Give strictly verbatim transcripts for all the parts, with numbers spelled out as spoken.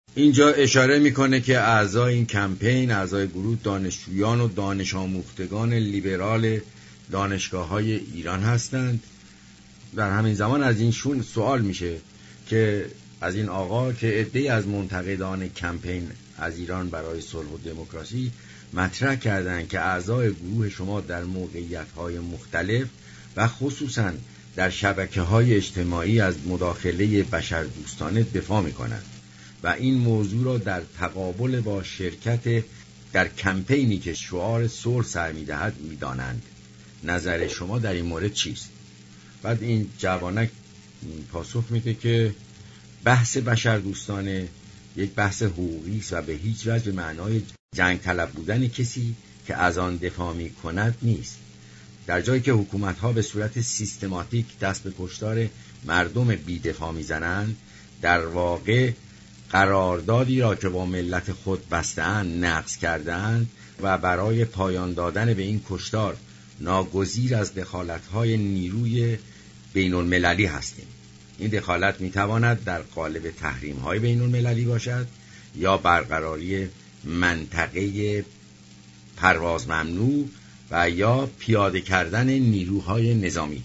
اینجا اشاره میکنه که اعضای این کمپین، اعضای گروه دانشجویان و دانش آموختگان لیبرال دانشگاه‌های ایران هستند. در همین زمان از این شون سوال میشه که از این آقا که عده‌ای از منتقدان کمپین از ایران برای صلح و دموکراسی مطرح کردند که اعضای گروه شما در موقعیت‌های مختلف و خصوصاً در شبکه‌های اجتماعی از مداخله بشردوستانه دفاع می‌کنند و این موضوع را در تقابل با شرکت در کمپینی که شعار صلح سر می‌دهد می‌دانند. نظر شما در این مورد چیست؟ بعد این جوانک پاسخ میده که بحث بشردوستانه یک بحث حقوقی است و به هیچ وجه به معنای جنگ طلب بودن کسی که از آن دفاع می کند نیست. در جایی که حکومت‌ها به صورت سیستماتیک دست به کشتار مردم بی‌دفاع می‌زنند، در واقع قراردادی را که با ملت خود بسته‌اند نقض کرده‌اند و برای پایان دادن به این کشتار ناگزیر از دخالت‌های نیروی بین‌المللی هستیم. این دخالت می‌تواند در قالب تحریم‌های بین‌المللی باشد یا برقراری منطقه پرواز ممنوع و یا پیاده کردن نیروهای نظامی.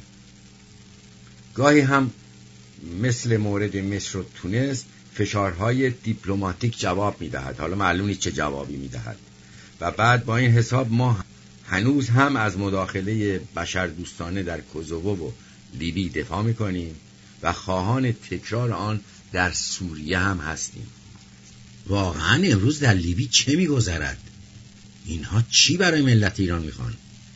گاهی هم مثل مورد مصر و تونس فشارهای دیپلماتیک جواب می‌دهد. حالا معلوم نیست چه جوابی می‌دهد. و بعد با این حساب ما هنوز هم از مداخله بشردوستانه در کوزوو و لیبی دفاع می‌کنیم و خواهان تکرار آن در سوریه هم هستیم. واقعا امروز در لیبی چه می‌گذرد؟ اینها چی برای ملت ایران می‌خوان؟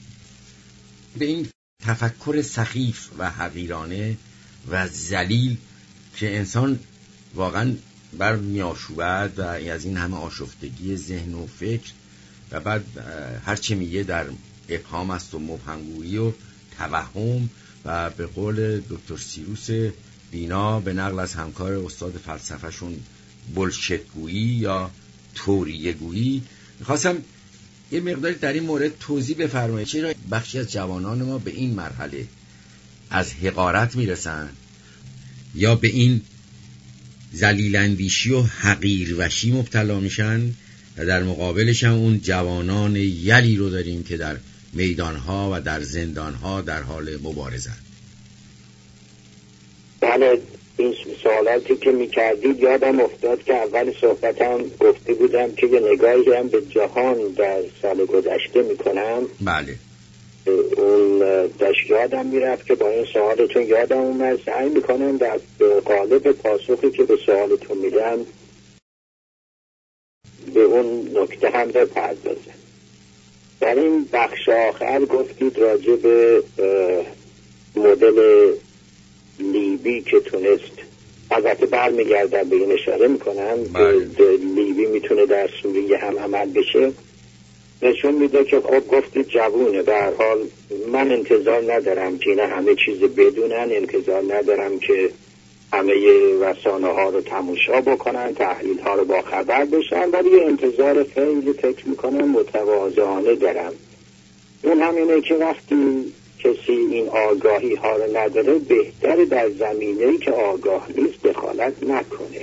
به این تفکر سخیف و حقیرانه و ذلیل که انسان واقعا بر می‌آشوبد و از این همه آشفتگی ذهن و فکر و بعد هر چه میگه در ابهام است و مبهمگویی و توهم و به قول دکتر سیروس بینا به نقل از همکار استاد فلسفهشون بولشتگویی یا توریه گویی. میخواستم یه مقداری در این مورد توضیح بفرمایید چرا بخشی از جوانان ما به این مرحله از حقارت میرسن یا به این ذلیلاندیشی و حقیروشی مبتلا میشن و در مقابلش هم اون جوانان یلی رو داریم که در میدانها و در زندانها در حال مبارزه. بله، این سوالاتی که میکردید یادم افتاد که اول صحبتم گفته بودم که یه نگاهی هم به جهان در سال گذشته میکنم. بله. اون داشت یادم میرفت که با این سوالتون یادم اومد، سعی میکنم در قالب پاسخی که به سوالتون میدم به اون نکته هم بپردازم. در این بخش آخر گفتید راجع به مدل لیبی که تونست، البته برمیگردم به این اشاره میکنم که لیبی میتونه در سوریه هم عمل بشه، نشون میده که خب گفتید جوونه. به هر حال من انتظار ندارم که اینا همه چیز بدونن، انتظار ندارم که همه رسانه ها رو تماشا بکنن، تحلیل ها رو با خبر بشن، ولی انتظار خیلی فکر میکنم متواضعانه دارم. اون همینه که وقتی کسی این آگاهی ها رو نداره بهتر در زمینه‌ای که آگاه نیست دخالت نکنه.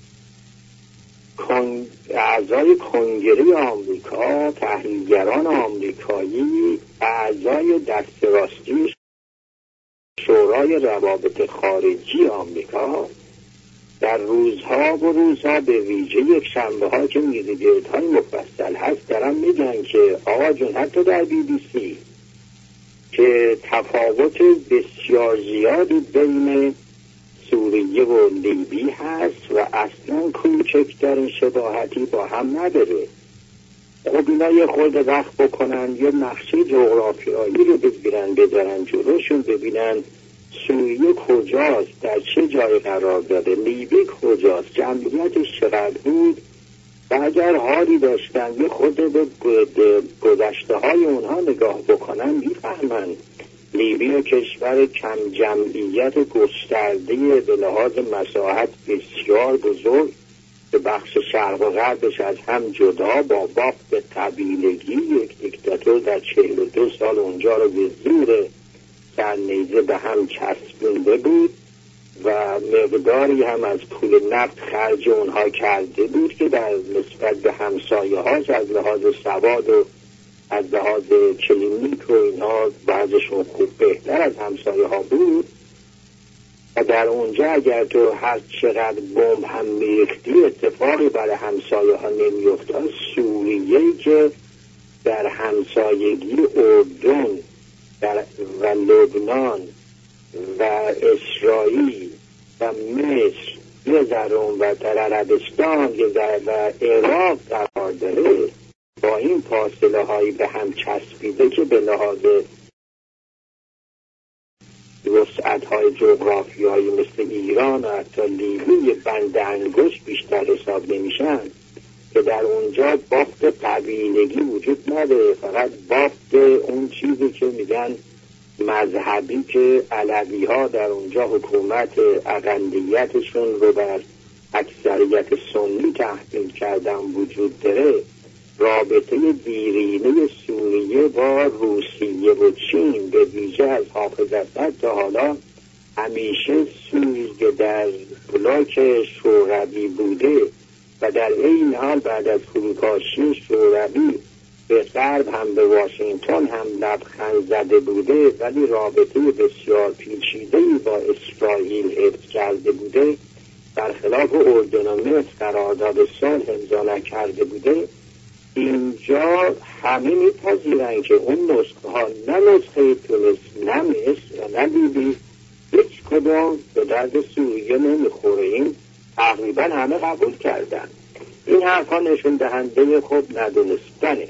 اعضای کنگره آمریکا، تحلیلگران آمریکایی، اعضای دست راستی شورای روابط خارجی آمریکا در روزها و روزها به ویژه یک شنبه ها که میزگرد های مفصل هست دارن میگن که آقا جون حتی در بی بی سی که تفاوت بسیار زیادی بین سوریه و لیبی هست و اصلا کوچکترین شباهتی با هم نداره. خب اینا یه خورده وقت بکنن، یه نقشه جغرافیایی رو بگیرن بذارن جلوشون، ببینن سوریه کجاست، در چه جای قرار داره، لیبی کجاست، جمعیتش چقدر بود و اگر حالی داشتن یه خورده به گذشته های اونها نگاه بکنن میفهمن لیبی و کشور کم جمعیت گسترده به لحاظ مساحت بسیار بزرگ به بخش شرق و غربش از هم جدا با بافت قبیلگی یک دیکتاتور در چهل و دو سال اونجا رو به زور سرنیزه به هم چسبونده بود و مقداری هم از پول نفت خرج اونها کرده بود که در نسبت به همسایه هاش از لحاظ سواد و از لحاظ کلینیک و اینها بعضشون خوب بهتر از همسایه ها بود و در اونجا اگر تو هر چقدر بمب هم میریختی اتفاقی برای همسایه ها نمیافتاد. سوریه‌ای که در همسایگی اردن در و لبنان و اسرائیل و مصر یه ذره و در عربستان یه ذره و عراق قرار داره، با این فاصله هایی به هم چسبیده که به لحاظ وسعت های جغرافیایی مثل ایران و حتی لیبی بند انگشت بیشتر حساب نمیشن، که در اونجا بافت قبیلگی وجود نداره، فقط بافت اون چیزی که میگن مذهبی که علوی ها در اونجا حکومت اقلیتشون رو بر اکثریت سنی تحمیل کردن وجود داره. رابطه دیرینه سوریه با روسیه و چین به ویژه از حافظت تا حالا همیشه سوریه در بلاک شوروی بوده و در این حال بعد از فروپاشی شوروی به غرب هم به واشنگتن هم لبخند زده بوده، ولی رابطه بسیار پیچیده‌ای با اسرائیل حفظ کرده بوده، برخلاف اردن و مصر قرارداد صلح امضا نکرده بوده. اینجا همه میپذیرن که اون نسخه ها نه نسخه تونس نه مصر و نه لیبی هیچ کدوم به درد سوریه نمیخوره. این تقریبا همه قبول کردن. این حرفا نشون دهنده خوب ندونستنه.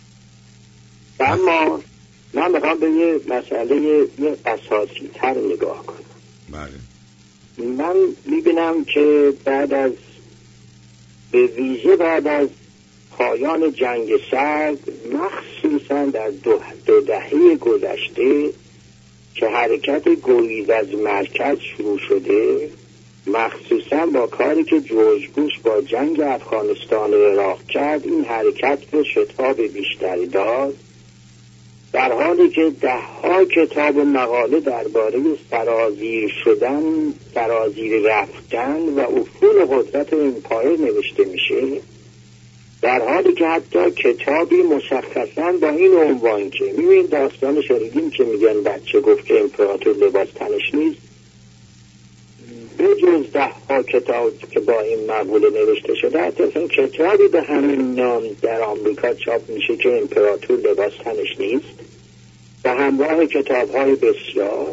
اما من میخوام به یه مسئله یه اساسی تر نگاه کنم. بله. من میبینم که بعد از به ویژه بعد از پایان جنگ سرد، مخصوصا در دو, دو دهه گذشته که حرکت گریز از مرکز شروع شده، مخصوصا با کاری که جورج بوش با جنگ افغانستان و عراق کرد، این حرکت رو شتاب بیشتری داد، در حالی که ده ها کتاب و مقاله درباره سرازیر شدن، سرازیر رفتن و افول قدرت امپایر نوشته میشه، در حالی که حتی کتابی مشخصا با این عنوان که میبینید داستان شنیدیم که میگن بچه گفت که امپراتور لباس تنش نیست، به جز ده ها کتاب که با این مقوله نوشته شده، حتی اصلا کتابی به همین نام در آمریکا چاپ میشه که امپراتور لباس تنش نیست و همراه کتاب های بسیار،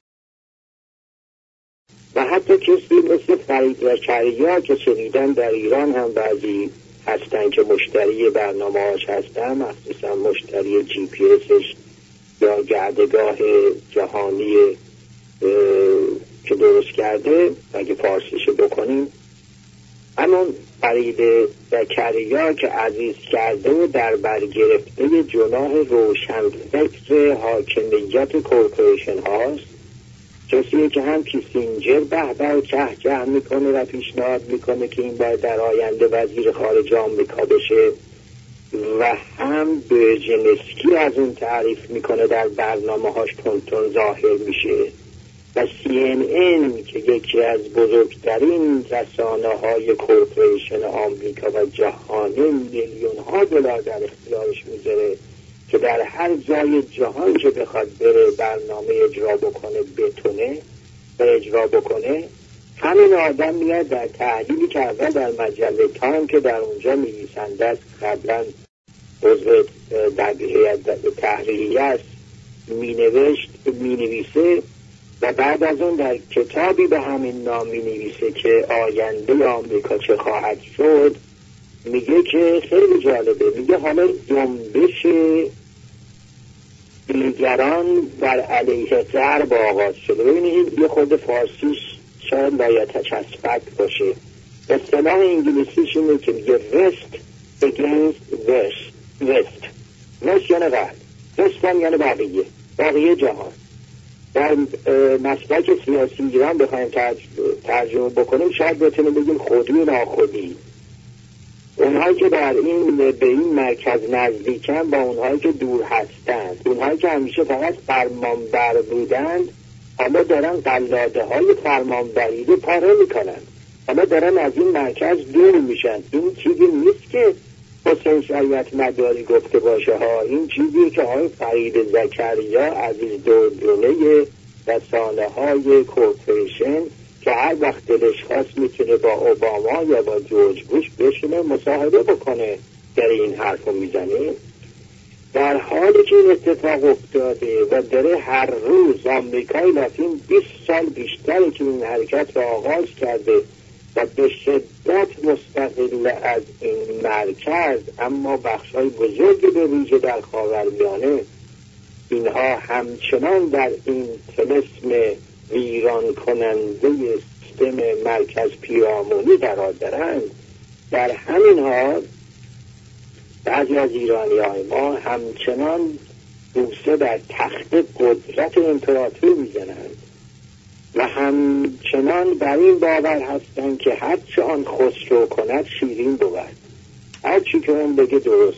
و حتی کسی مثل فرید زکریا که شنیدن در ایران هم بعضی هستن که مشتری برنامه هاش هستن، مخصوصا مشتری جی پی اسش یا گردگاه جهانی که درست کرده، اگه فارسیشو بکنیم، همون فرید زکریا که عزیز کرده و در برگرفته جناح روشنفکر حاکمیت کورپوریشن هاست، کسیه که هم کیسینجر به به چه چه میکنه و پیشنهاد میکنه که این باید در آینده وزیر خارجه آمریکا بشه، و هم برژنسکی از اون تعریف میکنه در برنامه هاش تونتون ظاهر میشه، و سی ان ان که یکی از بزرگترین رسانه های کورپوریشن آمریکا و جهانی میلیون ها دلار در اختیارش میذاره که در هر جای جهان که بخواد بره برنامه اجرا بکنه بتونه و اجرا بکنه. همین آدم میاد در تحلیلی که اول در مجله تایم که در اونجا نویسنده است، قبلا عضو تحریریه است، مینوشت مینویسه و بعد از اون در کتابی به همین نام مینویسه که آینده آمریکا چه خواهد شد، میگه که خیلی جالبه، میگه حالا جنبش دیگران بر علیه غرب آغاز شده. ببینید یه خود فارسیش شاید لایتچسبک باشه، اصطلاح انگلیسیش اینه که میگه west against west. west west یعنی غرب، west هم یعنی بقیه بقیه جهان. در مسلک سیاسی ایران بخوایم ترجمه بکنیم شاید بتونیم بگیم خودی و ناخودی. اونهایی که در این به این مرکز نزدیکن با اونهایی که دور هستند، اونهایی که همیشه فقط فرمانبر بودند حالا دارن قلاده های فرمانبری رو پاره میکنن، حالا دارن از این مرکز دور میشن. این چیزی نیست که حسین شریعت مداری گفته باشه ها، این چیزی که آقای فرید زکریا عزیز دردونه رسانه های کورپوریشن که هر وقت دلش خواست میتونه با اوباما یا با جورج بوش بشینه مصاحبه بکنه در این حرف رو میزنه. در حالی که این اتفاق افتاده و داره هر روز آمریکای لاتین بیست سال بیشتره که این حرکت را آغاز کرده و به شدت مستقل از این مرکز، اما بخش‌های بزرگی به ویژه در خاورمیانه اینها همچنان در این طلسم ویران کننده سیستم مرکز پیرامونی قرار دارند. در همین حال بعضی از ایرانی‌های ما همچنان بوسه در تخت قدرت امپراتور میزنند و همچنان بر این باور هستند که هر چه آن خسرو کند شیرین بود، هر چی که اون بگه درست.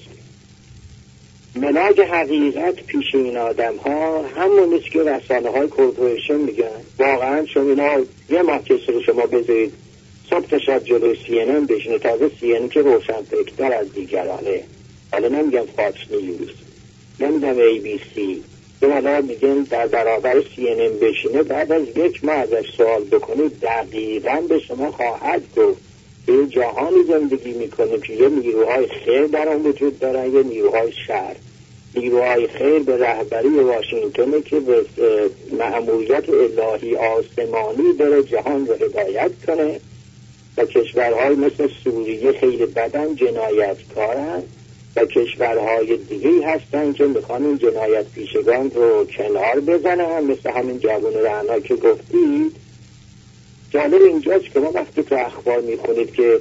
ملاک حقیقت پیش این آدم ها همونیست که رسانه های کورپوریشن میگن. واقعا شما اینا یه ماه کسی رو شما بذارید صبح تا شب جلوی سی ان ان بشینه، تازه سی ان ان که روشن فکرتر از دیگرانه، حالا نمیگم فاکس نیوز، نمیگم ای بی سی، این حالا میگن در برابر سی ان ان بشینه، بعد از یک ماه ازش سوال بکنید دقیقاً به شما خواهد گفت به جهانی زندگی میکنه که یه نیروهای خیر در اون وجود دارن، یه نیروهای شر. نیروهای خیر به رهبری واشنگتن که به مأموریت الهی آسمانی داره جهان رو هدایت کنه و کشورهای مثل سوریه خیلی بدن جنایتکارن و کشورهای دیگه هستن که میخوان این جنایت پیشگان رو کنار بزنن، مثل همین جوان رعنا که گفتید. جالب اینجاست که ما وقتی تو اخبار میخونید که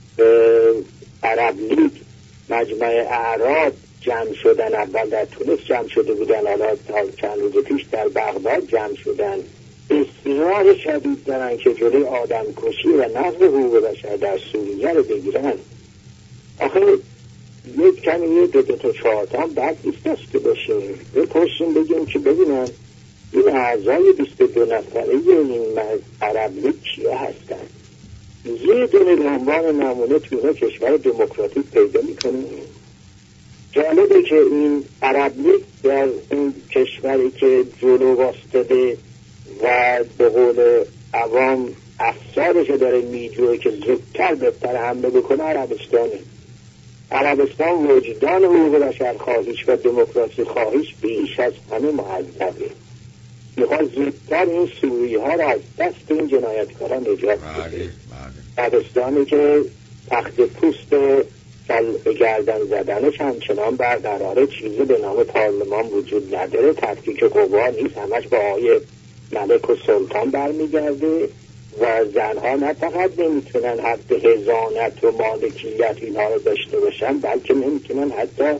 عرب لیگ مجمع اعراب جمع شدن، اول در تونس جمع شده بودن، حالا چند روز پیش در بغداد جمع شدن، اصرار شدید دارن که جلوی آدم کشی و نقض حقوق بشر در سوریه رو بگیرن. آخه یک کمی یه دو دو تا چهار تا هم بعد نیست است که باشیم بپرسیم بگیم که ببینن این اعضای بیست و دو نفره این عرب لیگ چیه هستن؟ یه دونه به عنوان نمونه تو اینا کشور دموکراتیک پیدا میکنیم. جالبه که این عرب لیگ در این کشوری که جلو واسطاده و به قول عوام افسارش داره میجوه که زودتر بهتر حمله بکنه عربستانه. عربستان وجدان حقوق بشر خواهیش و دموکراسی خواهیش بیش از همه معذبه، میخواد زودتر این سوری ها را از دست این جنایتکاران نجات بده. عربستانی که تخت پوست گردن زدنش همچنان برقراره، چیزی به نام پارلمان وجود نداره، تفکیک قوا نیست، همش با آقای ملک و سلطان برمیگرده و زنها نه فقط نمیتونن حق حضانت و مالکیت اینها رو داشته باشن، بلکه نمیتونن حتی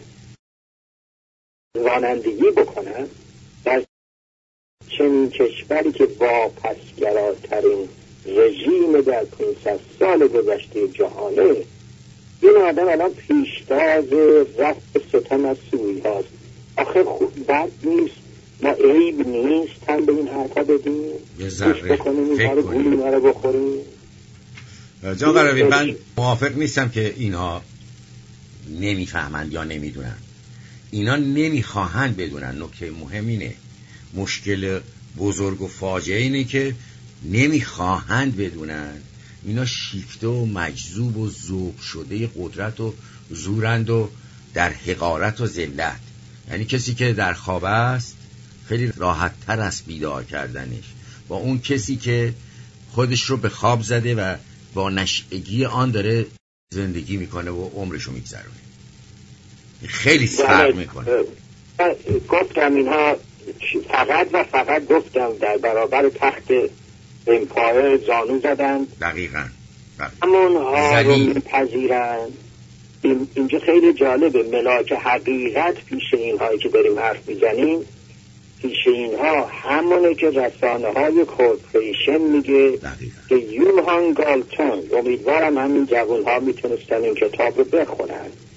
رانندگی بکنن. در چنین کشوری که واپسگراترین رژیم در پانصد سال گذشته جهانه، این آدم الان پیشتاز رفت ستم از سوری هاست. آخه خوب بد نیست، ما عیب نیست هم به این حرفا بدیم، یه ذره فکر کنیم رو بخوریم. جان قروی، من موافق نیستم که اینها نمیفهمند یا نمیدونن. اینا نمیخواهند بدونن. نکته مهم اینه، مشکل بزرگ و فاجعه اینه که نمیخواهند بدونن. اینا شیفته و مجذوب و ذوق شده قدرت و زورند و در حقارت و ذلت. یعنی کسی که در خواب است خیلی راحت تر است بیدار کردنش با اون کسی که خودش رو به خواب زده و با نشئگی آن داره زندگی میکنه و عمرشو میگذرونه. خیلی فرق میکنه. گفتم اینها فقط و فقط گفتم در برابر تخت امپایر زانو زدن. دقیقاً همونها رو میپذیرن. این اینجا خیلی جالبه، ملاک حقیقت پیش اینهایی که داریم حرف میزنیم، پیش اینها همونه که رسانه های کورپوریشن میگه که یوهان گالتون. امیدوارم همین جوان ها میتونستن این کتاب رو بخونن.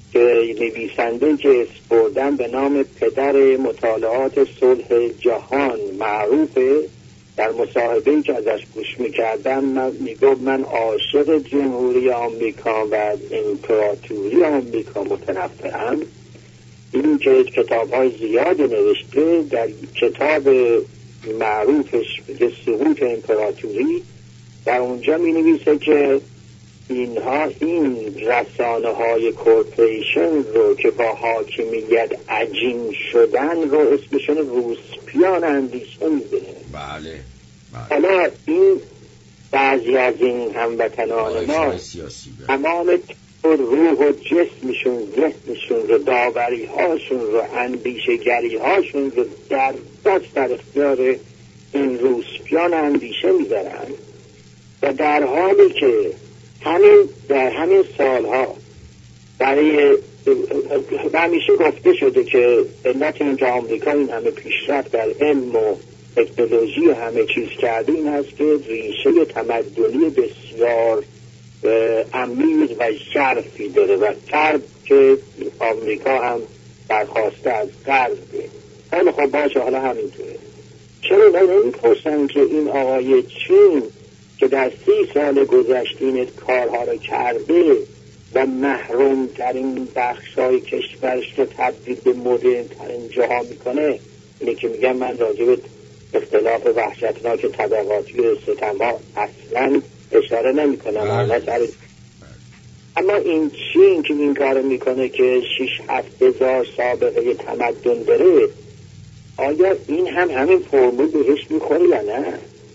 که نویسنده که اسپردن به نام پدر مطالعات صلح جهان معروفه، در مصاحبه‌ای که ازش گوش می‌کردم من میگفت من عاشق جمهوری آمریکا و امپراتوری آمریکا متنفرم. این که کتاب‌های زیادی نوشته، در کتاب معروفش به سقوط امپراتوری در اونجا می‌نویسه که اینها این رسانه های کورپوریشن رو که با حاکمیت عجین شدن رو اسمشون روسپیان اندیشه میده. بله بله. حالا این بعضی از این هموطنان ما تمام روح و جسمشون، ذهنشون رو، داوری هاشون رو، اندیشه گری هاشون رو در دست در اختیار این روسپیان اندیشه میذارن و در حالی که همین در همین سالها برای همیشه گفته شده که علت این که آمریکا این همه پیشرفت در علم و تکنولوژی و همه چیز کرده این هست که ریشه تمدنی بسیار عمیق و شرفی داره و غرب که آمریکا هم برخواسته از غرب. خیلی خب باشه، حالا همینطوره. چرا نمی‌پرسن که این آقای چین که در سی سال گذشته این کارها رو کرده و محروم ترین بخشای کشورش رو تبدیل به مدرن ترین جاها میکنه، اینه که میگم من راجع به اختلاف وحشتناک طبقاتی و ستم‌ها اصلا اشاره نمی کنم. اما این چین که این کار میکنه که شش هفت هزار سابقه تمدن داره، آیا این هم همین فرمول بهش میخوره یا نه؟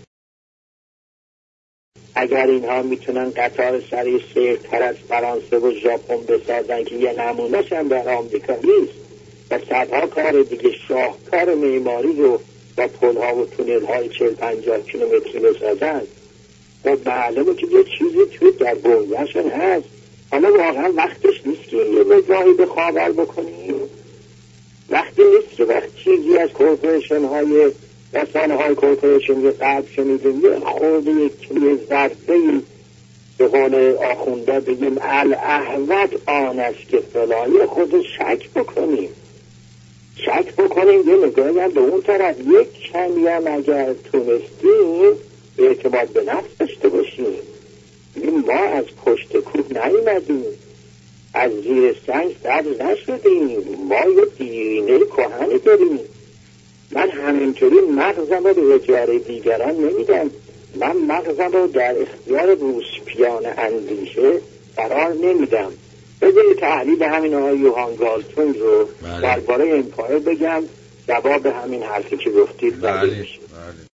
اگر اینها میتونن قطار سریع سیرتر از فرانسه و ژاپن بسازن که یه نمونهش هم در آمریکا نیست و صدها کار دیگه شاهکار معماری رو با پل‌ها و تونل‌های چهل پنجاه کیلومتری بسازن، و معلومه که یه چیزی توی در بنیه‌شون هست. حالا واقعا وقتش نیست که یه نگاهی به خاور بکنیم؟ وقتی نیست که وقت چیزی از کورپوریشن های رسانه های کورپوریشن رو قرب شنیدیم یه خورده یک کلیه ضربه‌ای به قول آخونده بگیم الاحوت آن است که فلانی خود شک بکنیم شک بکنیم یه نگاهی هم به اون طرف یک کمی هم اگر تونستیم اعتماد به نفس داشته باشیم. ما از پشت کوه نیومدیم، از زیر سنگ سبز نشدیم، ما یه دیرینه کهنه داریم. من همینطوری مغزم رو به اجاره دیگران نمیدم، من مغزم رو در اختیار روسپیان اندیشه قرار نمیدم. بذارید تحلیل همین آقای یوهان گالتون رو درباره امپایر بگم، جواب همین حرفی که گفتید بله. بله.